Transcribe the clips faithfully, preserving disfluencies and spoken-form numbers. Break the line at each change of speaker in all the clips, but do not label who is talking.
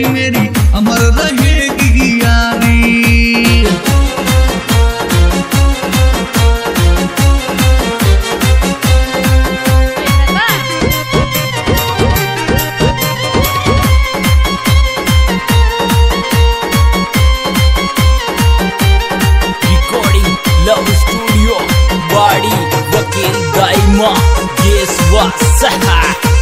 मेरी अमर रहेगी यारी।
Recording Love Studio Body Wakil Daima Yes Wasaha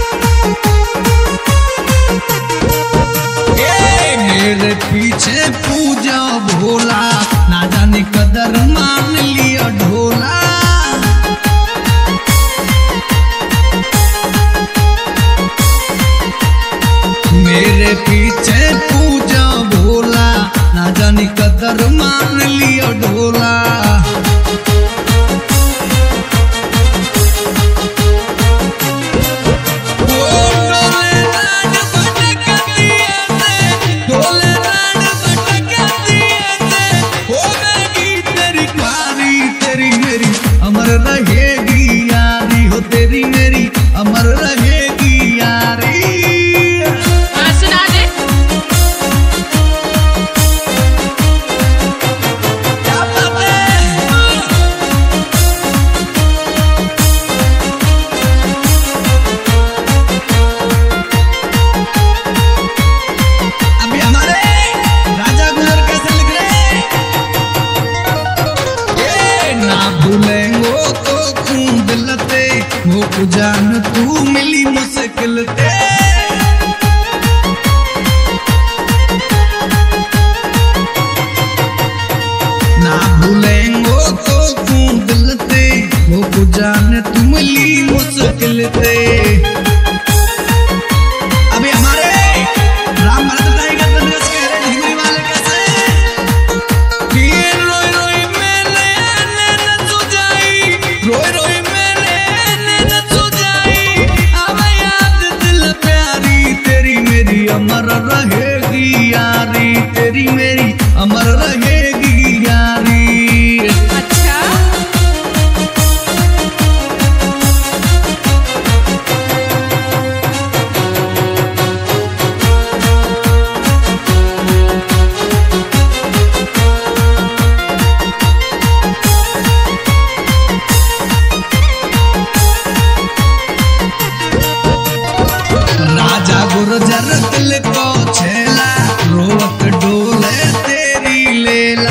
मेरे पीछे पूजा भोला ना जाने कदर मान लिया ढोला। मेरे पीछे पूजा भोला ना जाने कदर मान लिया ढोला। अमर रहेगी यारी हो तेरी मेरी अमर रहेगी यारी।
सुना दे
क्या बात है? अभी हमारे राजा गुजर कैसे लिख रहे ए ना भूलेंगो तो तू दिलते वो जान तू मिली मुश्किल ते। ना भूलेंगो तो तू दिलते वो जान तू मिली मुश्किल ते। अभी हमारे राम भरत टाइगर तंदुरुस्त कह रहे हिंदी वाले कैसे कि रोई रोई मैंने नैन सुजाई रोई रोई मैंने नैन सुजाई अब याद दिल प्यारी तेरी मेरी अमर रहेगी यारी। तेरी मेरी अमर रहेगी यारी।
अच्छा
राजा गुर्जर दिल को छेला रोवत डोले तेरी लेला।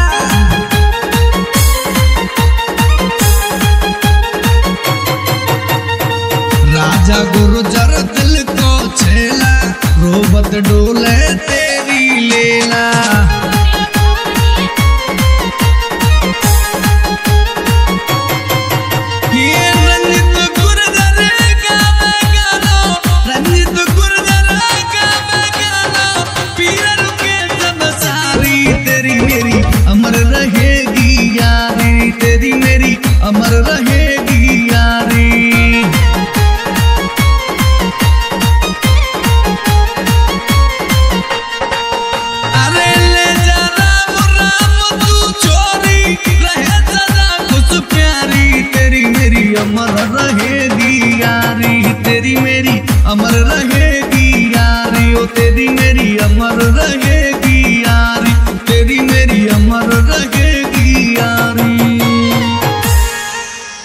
राजा गुर्जर दिल को छेला रोवत डोले तेरी लेला। ये रंजित गुर्जर का मैं गाना रंजित गुर्जर का मैं गाना पीर के जब सारी तेरी मेरी अमर रहेगी यारी। तेरी मेरी अमर रहेगी यारी। अरे ले जा राम राम तू छोरी रहे सदा खुश प्यारी। तेरी मेरी अमर रहेगी यारी। तेरी मेरी अमर रहेगी यारी ओ तेरी मेरी